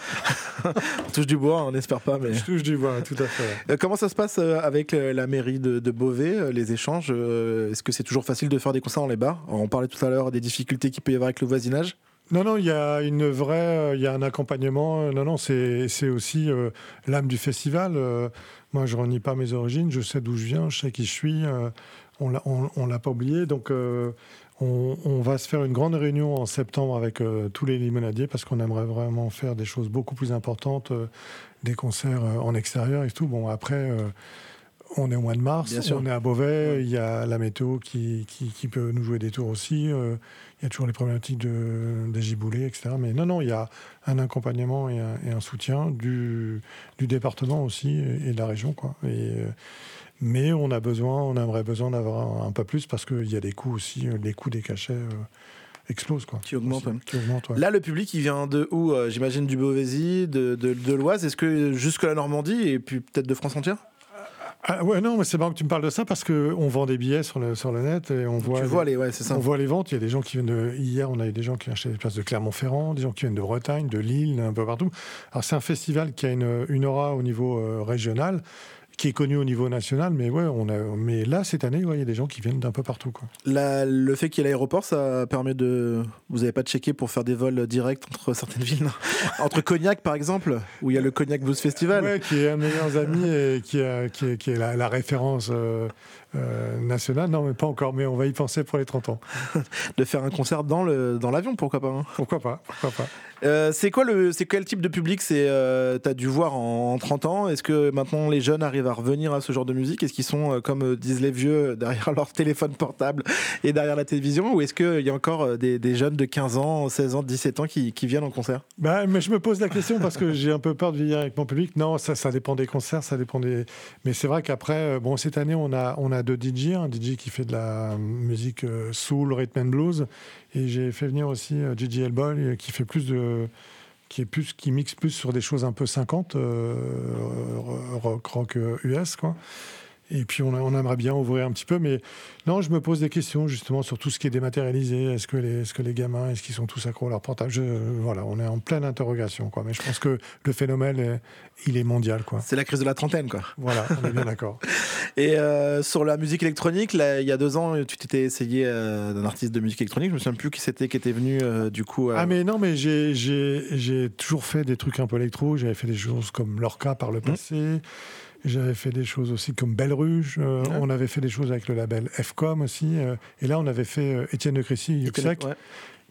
On touche du bois, on n'espère pas, mais. Je touche du bois, tout à fait. Ouais. Comment ça se passe avec la mairie de, de Beauvais, les échanges ? Est-ce que c'est toujours facile de faire des concerts dans les bars ? On parlait tout à l'heure des difficultés qu'il peut y avoir avec le voisinage. Non, non, il y a une vraie, il y a un accompagnement. Non, non, c'est, c'est aussi euh, l'âme du festival. Euh, moi, je renie pas mes origines, je sais d'où je viens, je sais qui je suis. Euh, on l'a, on, on l'a pas oublié, donc euh, on, on va se faire une grande réunion en septembre avec euh, tous les limonadiers parce qu'on aimerait vraiment faire des choses beaucoup plus importantes, euh, des concerts euh, en extérieur et tout. Bon, après. Euh, On est au mois de mars, on est à Beauvais, il y a la météo qui, qui, qui peut nous jouer des tours aussi. Euh, il y a toujours les problématiques de, des giboulées, et cetera. Mais non, non, il y a un accompagnement et un, et un soutien du, du département aussi et, et de la région, quoi. Et, euh, mais on a besoin, on aimerait besoin d'avoir un, un peu plus parce qu'il y a des coûts aussi, les coûts des cachets. Euh, explose quoi. Qui augmente. Aussi, qui augmente ouais. Là, le public, il vient de où ? euh, J'imagine du Beauvaisis, de, de, de l'Oise. Est-ce que jusque la Normandie et puis peut-être de France entière ? Ah ouais, non, mais c'est marrant que tu me parles de ça parce qu'on vend des billets sur le, sur le net et on voit, tu les, vois les, ouais, c'est ça. on voit les ventes. Il y a des gens qui viennent de. Hier, on a eu des gens qui ont acheté des places de Clermont-Ferrand, des gens qui viennent de Bretagne, de Lille, un peu partout. Alors, c'est un festival qui a une, une aura au niveau euh, régional, qui est connu au niveau national, mais ouais, on a. Mais là, cette année, ouais, il y a des gens qui viennent d'un peu partout, quoi. La, le fait qu'il y ait l'aéroport, ça permet de. Vous n'avez pas checké pour faire des vols directs entre certaines villes, non ? Entre Cognac, par exemple, où il y a le Cognac Blues Festival. Ouais, qui est un de mes meilleurs amis et qui, a, qui, est, qui est la, la référence euh, euh, nationale. Non, mais pas encore, mais on va y penser pour les trente ans. De faire un concert dans, le, dans l'avion, pourquoi pas hein ? Pourquoi pas, pourquoi pas. Euh, c'est quoi le, c'est quel type de public c'est, euh, t'as dû voir en, en trente ans ? Est-ce que maintenant les jeunes arrivent à revenir à ce genre de musique ? Est-ce qu'ils sont, euh, comme euh, disent les vieux, derrière leur téléphone portable et derrière la télévision ? Ou est-ce qu'il y a encore des, des jeunes de quinze ans, seize ans, dix-sept ans qui, qui viennent en concert ? Bah, mais je me pose la question parce que j'ai un peu peur de vieillir avec mon public. Non, ça, ça dépend des concerts, ça dépend des... Mais c'est vrai qu'après, bon, cette année, on a, on a deux D J, un D J qui fait de la musique soul, rhythm and blues, et j'ai fait venir aussi D J Hellboy qui fait plus de... qui est plus, qui mixe plus sur des choses un peu cinquante, euh, rock, rock U S, quoi. Et puis on, a, on aimerait bien ouvrir un petit peu, mais non, je me pose des questions justement sur tout ce qui est dématérialisé. Est-ce que les, est-ce que les gamins, est-ce qu'ils sont tous accros à leur portable ? je, Voilà, on est en pleine interrogation, quoi. Mais je pense que le phénomène, est, il est mondial, quoi. C'est la crise de la trentaine, quoi. Voilà, on est bien d'accord. Et euh, sur la musique électronique, là, il y a deux ans, tu t'étais essayé euh, d'un artiste de musique électronique. Je me souviens plus qui c'était qui était venu euh, du coup. Euh... Ah mais non, mais j'ai, j'ai, j'ai toujours fait des trucs un peu électro. J'avais fait des choses comme Lorca par le passé. Mmh. J'avais fait des choses aussi comme Belle Rouge. Euh, ouais. On avait fait des choses avec le label F C O M aussi. Euh, et là, on avait fait euh, Étienne de Crécy, Yuxek, ouais.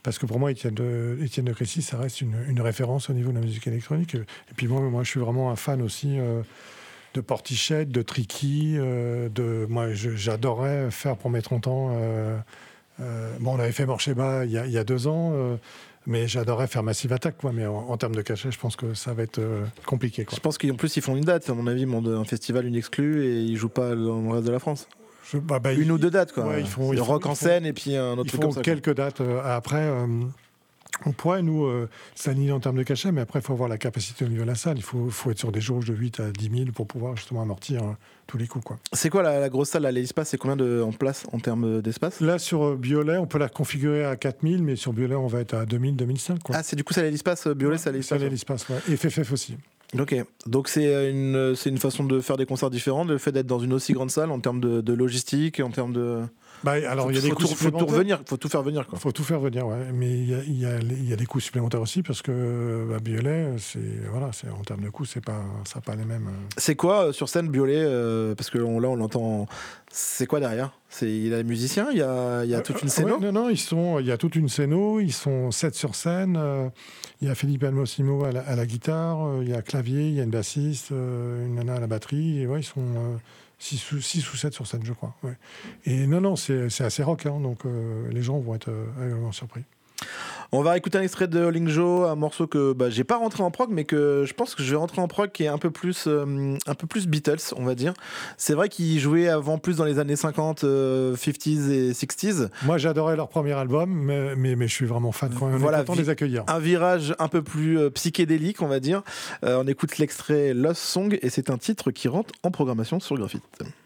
parce que pour moi, Étienne de, Étienne de Crécy, ça reste une, une référence au niveau de la musique électronique. Et puis moi, moi je suis vraiment un fan aussi euh, de Portichet, de Tricky. Euh, de, moi, je, j'adorais faire pour mes trente ans. Euh, euh, bon, on avait fait Morcheba il y a, il y a deux ans, euh, mais j'adorais faire Massive Attack. Quoi, mais en, en termes de cachet, je pense que ça va être euh, compliqué. Quoi. Je pense qu'en plus, ils font une date, à mon avis, un festival, une exclue, et ils jouent pas dans le reste de la France. Je, bah, bah, une ils, ou deux dates, quoi. Ouais, ils font, le ils rock font, en scène et puis un autre ils truc font comme ça. Quelques quoi. dates. Euh, après, euh, on pourrait, nous, euh, s'aligner en termes de cachet, mais après, il faut avoir la capacité au niveau de la salle. Il faut, faut être sur des jauges de huit à dix mille pour pouvoir justement amortir euh, tous les coups. Quoi. C'est quoi la, la grosse salle, là, l'espace, c'est combien de, en place en termes d'espace? Là, sur euh, Biolay, on peut la configurer à quatre mille, mais sur Biolay, on va être à deux mille, deux mille cinq. Quoi. Ah, c'est du coup, ça l'espace, Biolay, ouais, ça l'espace. Ça l'espace, ouais. Et F F F aussi. Ok, donc c'est une, c'est une façon de faire des concerts différents, le fait d'être dans une aussi grande salle en termes de, de logistique, en termes de... Bah, alors, il y a des faut coûts tout, supplémentaires. Faut tout, revenir, faut tout faire venir. Il faut tout faire venir, ouais. Mais il y a, il y a, il y a des coûts supplémentaires aussi parce que bah, Biolay, c'est, voilà, c'est, en termes de coûts, c'est pas, ça n'a pas les mêmes... C'est quoi euh, sur scène Biolay euh, parce que on, là, on l'entend... C'est quoi derrière? C'est, il y a des musiciens, il y a, il y a toute une scène. Euh, ouais, non, non, ils sont, il y a toute une scène, ils sont sept sur scène. Euh, il y a Philippe Almosimo à la, à la guitare, euh, il y a clavier, il y a une bassiste, euh, une nana à la batterie. Et ouais, ils sont six ou sept sur scène, je crois. Ouais. Et non, non, c'est, c'est assez rock, hein, donc euh, les gens vont être euh, agréablement surpris. On va écouter un extrait de Link Joe, un morceau que bah, j'ai pas rentré en prog, mais que je pense que je vais rentrer en prog, qui est un peu plus, euh, un peu plus Beatles, on va dire. C'est vrai qu'ils jouaient avant plus dans les années cinquante, euh, cinquante et soixante. Moi, j'adorais leur premier album, mais, mais, mais je suis vraiment fan. On voilà, est content de les accueillir. Un virage un peu plus euh, psychédélique, on va dire. Euh, on écoute l'extrait Lost Song, et c'est un titre qui rentre en programmation sur Graphite.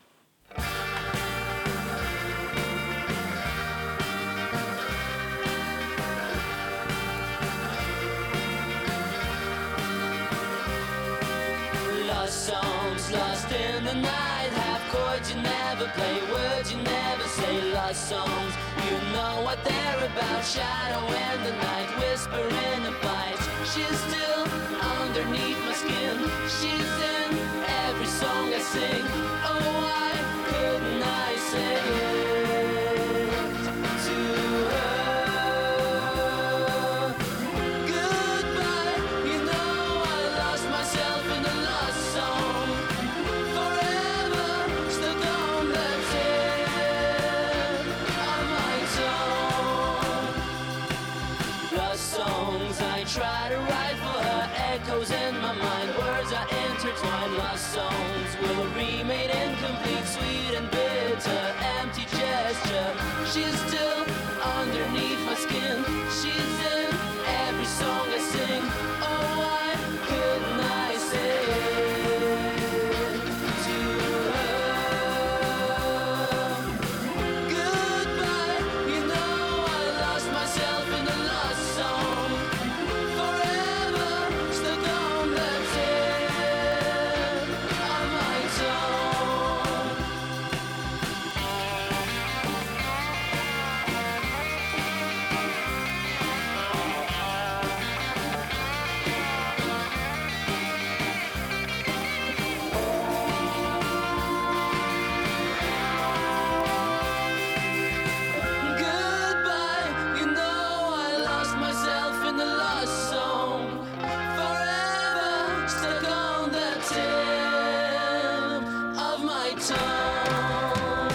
Songs lost in the night, half chords you never play, words you never say. Lost songs, you know what they're about. Shadow in the night, whisper in the fight. She's still underneath my skin. She's in every song I sing. Oh, why couldn't I say it to her? Goodbye, you know I lost myself in the lost song. Forever stuck on the tip of my tongue. Lost songs I try to write for her, echoes in my mind, words are intertwined. Lost songs will remain incomplete, sweet and bitter, empty gesture. She's still underneath my skin. She's in every song I sing. Oh, why couldn't I say it to her? Goodbye, you know I lost myself in the lost song. Forever stuck on the tip of my tongue. Goodbye, you know I lost myself in the lost song. Forever stuck on the tip of my tongue.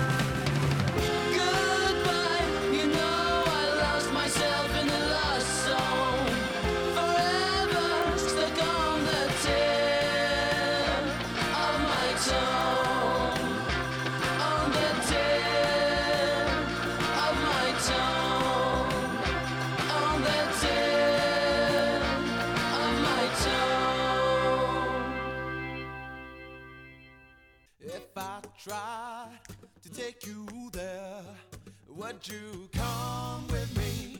Goodbye, you know I lost myself in the lost song. Forever stuck on the tip of my tongue. On the tip of my tongue. On the tip of my tongue. If I tried to take you there, would you come with me?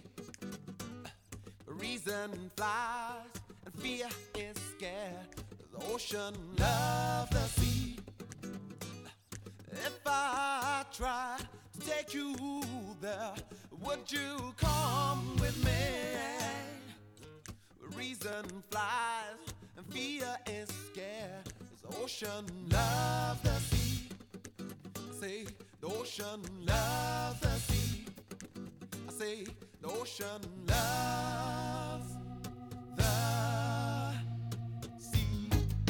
Reason flies and fear is scared. The ocean loves the sea. If I tried to take you there, would you come with me? Reason flies and fear is scared. The ocean loves the sea. I say the ocean loves the sea. I say The ocean loves the sea.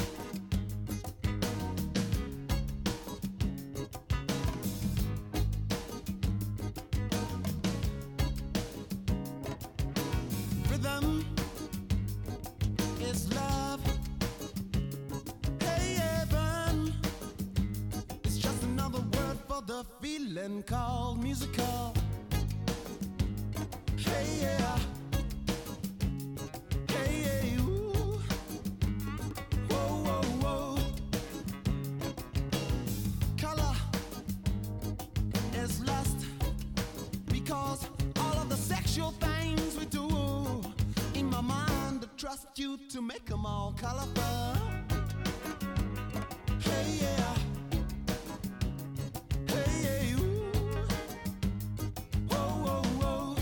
Rhythm is love. Hey, heaven. It's just another word for the feeling called musical. Hey, yeah. Hey, yeah, ooh. Whoa, whoa, whoa. Color is lust because all of the sexual things we do in my mind, I trust you to make them all colorful. Hey, yeah. Hey, yeah, ooh. Whoa, whoa, whoa.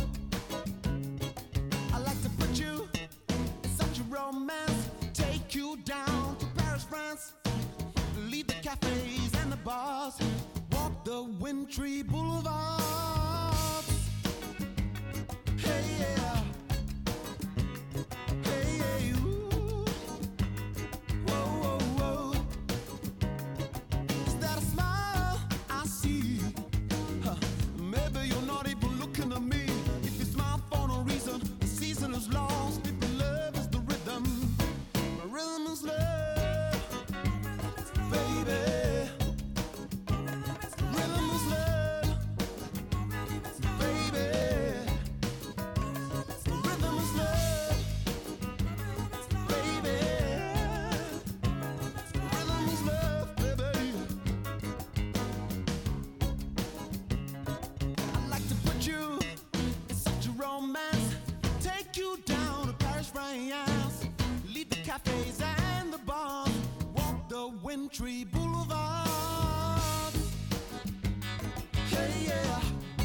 I like to put you in such a romance, take you down to Paris, France, leave the cafes and the bars, walk the wintry boulevards. Hey, yeah. Hey, yeah, ooh. Whoa, whoa, whoa. Is that a smile I see? Huh. Maybe you're not even looking at me. If you smile for no reason, the season is lost. People love is the rhythm. My rhythm is love, baby. Rhythm is love, baby. Rhythm is love, baby. Rhythm is love, baby. I'd like to put you in such a romance, take you down to Paris, France, leave the cafes and the bars, walk the wintry boulevards. Hey, yeah.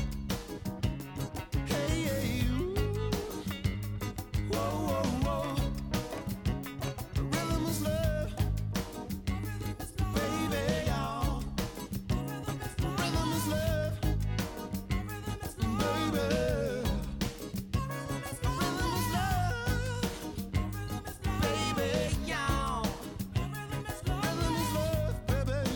Hey, yeah, ooh. Whoa, whoa, whoa. Rhythm is love, baby, y'all. Rhythm is love, baby. Rhythm is love, baby, y'all. Rhythm is love, baby.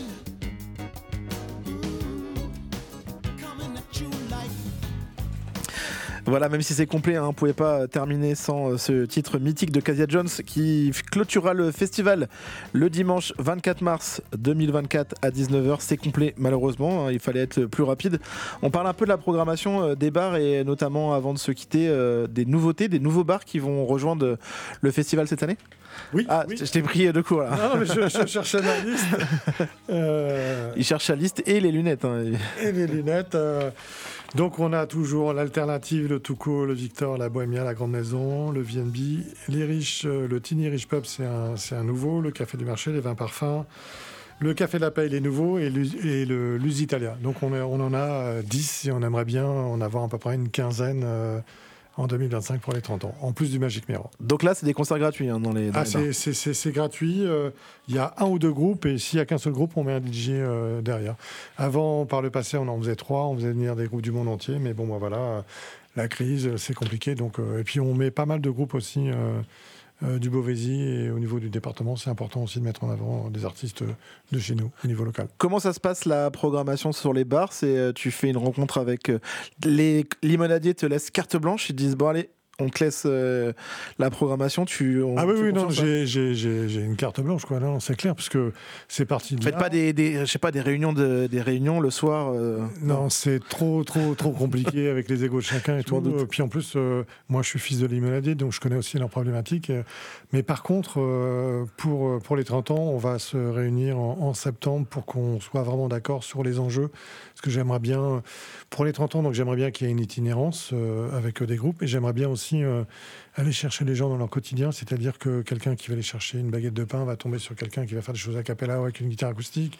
Ooh. Coming at you like. Voilà, même si c'est complet, hein, on ne pouvait pas terminer sans euh, ce titre mythique de Kezia Jones qui f- clôturera le festival le dimanche vingt-quatre mars deux mille vingt-quatre à dix-neuf heures. C'est complet malheureusement, hein, il fallait être plus rapide. On parle un peu de la programmation euh, des bars et notamment avant de se quitter euh, des nouveautés, des nouveaux bars qui vont rejoindre le festival cette année. Oui, Ah, oui. je t'ai pris de court là. Non, mais je, je cherchais la liste. Euh, Il cherche la liste et les lunettes. Hein. et les lunettes. euh, donc, on a toujours l'Alternative, le Touco, le Victor, la Bohémia, la Grande Maison, le V and B, les Riches, euh, le Tiny Rich Pub, c'est un, c'est un nouveau, le Café du Marché, les Vins Parfums, le Café de la Paix, les nouveaux, et, l'Us- et le Lusitalia. Donc, on, est- on en a euh, dix et on aimerait bien en avoir à peu près une quinzaine euh, en deux mille vingt-cinq pour les trente ans, en plus du Magic Mirror. Donc là, c'est des concerts gratuits hein, dans les. Dans Ah, les bars. c'est, c'est, c'est, c'est gratuit. euh, Il y a un ou deux groupes et s'il n'y a qu'un seul groupe, on met un D J euh, derrière. Avant, par le passé, on en faisait trois. On faisait venir des groupes du monde entier. Mais bon, bah, voilà, euh, la crise, euh, c'est compliqué. Donc, euh, et puis, on met pas mal de groupes aussi euh, euh, du Beauvaisis. Et au niveau du département, c'est important aussi de mettre en avant des artistes de chez nous, au niveau local. Comment ça se passe la programmation sur les bars? C'est euh, tu fais une rencontre avec euh, les limonadiers, te laissent carte blanche, ils te disent bon allez, on te laisse euh, la programmation. Tu on, Ah oui, tu oui, non, confiance, hein j'ai, j'ai, j'ai, j'ai une carte blanche, quoi. Non, c'est clair, parce que c'est parti de Faites là. pas des, des je sais pas des réunions de, des réunions le soir. euh, Non, c'est trop, trop, trop compliqué avec les égos de chacun et Je m'en tout. doute. Euh, Puis en plus, euh, moi, je suis fils de limonadier, donc je connais aussi leurs problématiques. Euh, Mais par contre, euh, pour, euh, pour les trente ans, on va se réunir en, en septembre pour qu'on soit vraiment d'accord sur les enjeux. Parce que j'aimerais bien, pour les trente ans, donc j'aimerais bien qu'il y ait une itinérance euh, avec euh, des groupes. Et j'aimerais bien aussi euh, aller chercher les gens dans leur quotidien. C'est-à-dire que quelqu'un qui va aller chercher une baguette de pain va tomber sur quelqu'un qui va faire des choses a cappella avec une guitare acoustique.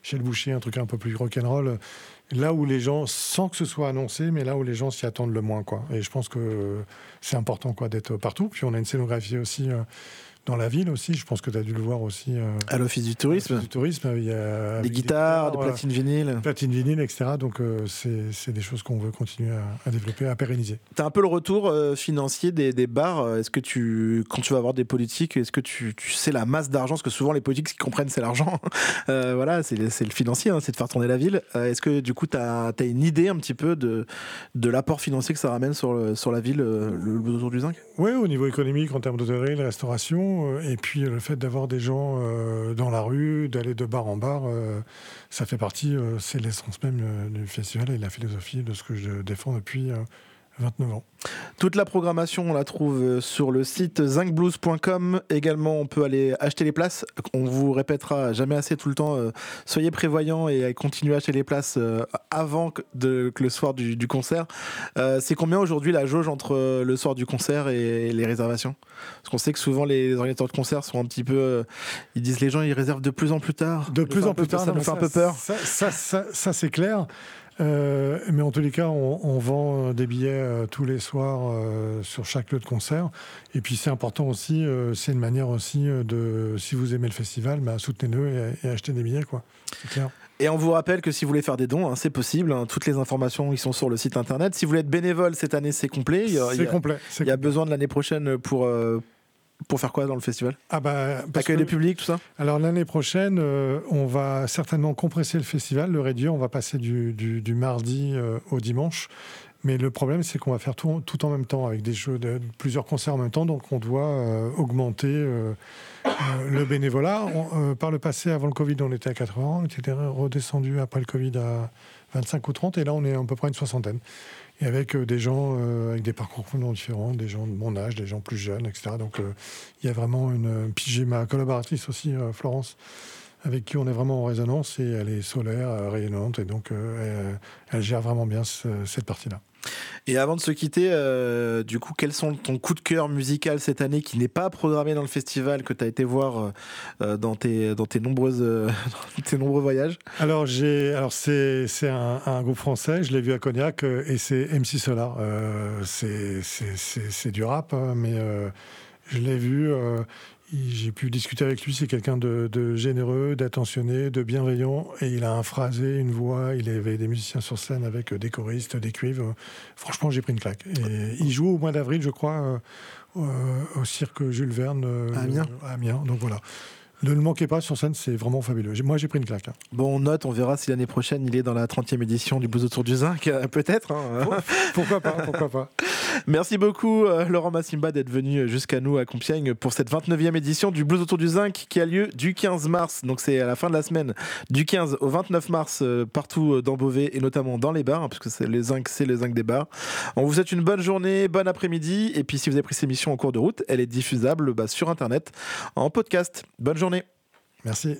chez le boucher, un truc un peu plus rock'n'roll. Là où les gens, sans que ce soit annoncé, mais là où les gens s'y attendent le moins, quoi. Et je pense que c'est important, quoi, d'être partout. Puis on a une scénographie aussi euh, dans la ville aussi. Je pense que tu as dû le voir aussi. Euh, à l'Office du tourisme. À l'Office du tourisme, il y a des guitares, des voilà. platines vinyles. Platines vinyles, et cetera. Donc euh, c'est, c'est des choses qu'on veut continuer à, à développer, à pérenniser. Tu as un peu le retour euh, financier des, des bars. Est-ce que tu, quand tu vas avoir des politiques, est-ce que tu, tu sais la masse d'argent? Parce que souvent les politiques, ce qu'ils comprennent, c'est l'argent. euh, voilà, c'est, c'est le financier, hein, c'est de faire tourner la ville. Euh, est-ce que du coup, tu as une idée un petit peu de, de l'apport financier que ça ramène sur, le, sur la ville, euh, le, le autour du zinc? Oui, au niveau économique, en termes d'hôtellerie, de restauration, euh, et puis le fait d'avoir des gens euh, dans la rue, d'aller de bar en bar, euh, ça fait partie, euh, c'est l'essence même euh, du festival et la philosophie de ce que je défends depuis euh, vingt-neuf ans. Toute la programmation, on la trouve sur le site zinc blues point com. Également, on peut aller acheter les places. On vous répétera jamais assez tout le temps. Euh, soyez prévoyants et continuez à acheter les places euh, avant que, de, que le soir du, du concert. Euh, c'est combien aujourd'hui la jauge entre le soir du concert et les réservations? Parce qu'on sait que souvent les organisateurs de concerts sont un petit peu... Euh, ils disent les gens ils réservent de plus en plus tard. De plus en plus tard, ça nous fait un peu peur. Ça, ça, ça, ça c'est clair. Euh, mais en tous les cas, on, on vend des billets euh, tous les soirs euh, sur chaque lieu de concert. Et puis c'est important aussi, euh, c'est une manière aussi euh, de, si vous aimez le festival, bah, soutenez-le et, et achetez des billets, quoi. C'est clair. Et on vous rappelle que si vous voulez faire des dons, hein, c'est possible. Hein, toutes les informations ils sont sur le site internet. Si vous voulez être bénévole cette année, c'est complet. Il y a, c'est il y a, complet. C'est il y a complet. besoin de l'année prochaine pour... Euh, Pour faire quoi dans le festival? Ah bah, Accueil du public, tout ça? Alors l'année prochaine, euh, on va certainement compresser le festival, le réduire. On va passer du, du, du mardi euh, au dimanche. Mais le problème, c'est qu'on va faire tout, tout en même temps, avec des jeux de, plusieurs concerts en même temps. Donc on doit euh, augmenter euh, euh, le bénévolat. On, euh, par le passé, avant le Covid, on était à quatre-vingts. On était redescendu après le Covid à vingt-cinq ou trente. Et là, on est à peu près une soixantaine. Et avec euh, des gens euh, avec des parcours complètement différents, des gens de mon âge, des gens plus jeunes, et cetera. Donc euh, il y a vraiment une... Puis j'ai ma collaboratrice aussi, euh, Florence, avec qui on est vraiment en résonance, et elle est solaire, euh, rayonnante, et donc euh, elle, elle gère vraiment bien ce, cette partie-là. Et avant de se quitter, euh, du coup, quels sont ton coup de cœur musical cette année qui n'est pas programmé dans le festival, que tu as été voir euh, dans, tes, dans, tes nombreuses, euh, dans tes nombreux voyages? Alors, j'ai, alors c'est, c'est un, un groupe français, je l'ai vu à Cognac, euh, et c'est M C Solar. Euh, c'est, c'est, c'est, c'est du rap, hein, mais euh, je l'ai vu... Euh, j'ai pu discuter avec lui, c'est quelqu'un de, de généreux, d'attentionné, de bienveillant, et il a un phrasé, une voix, il avait des musiciens sur scène avec des choristes, des cuivres. Franchement, j'ai pris une claque. Et il joue au mois d'avril, je crois, euh, au cirque Jules Verne euh, à Amiens. à Amiens. Donc voilà. Ne le manquez pas sur scène, c'est vraiment fabuleux. Moi, j'ai pris une claque. Hein. Bon, on note, on verra si l'année prochaine il est dans la trentième édition du Blues autour du zinc, euh, peut-être. Hein. Pourquoi pas, pourquoi pas. Merci beaucoup, euh, Laurent Massimba, d'être venu jusqu'à nous à Compiègne pour cette vingt-neuvième édition du Blues autour du zinc qui a lieu du quinze mars. Donc, c'est à la fin de la semaine, du quinze au vingt-neuf mars, euh, partout dans Beauvais et notamment dans les bars, hein, parce que c'est les zinc, c'est les zinc des bars. On vous souhaite une bonne journée, bon après-midi. Et puis, si vous avez pris cette émission en cours de route, elle est diffusable bah, sur Internet en podcast. Bonne journée. Merci.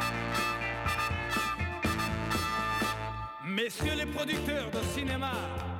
Messieurs les producteurs de cinéma,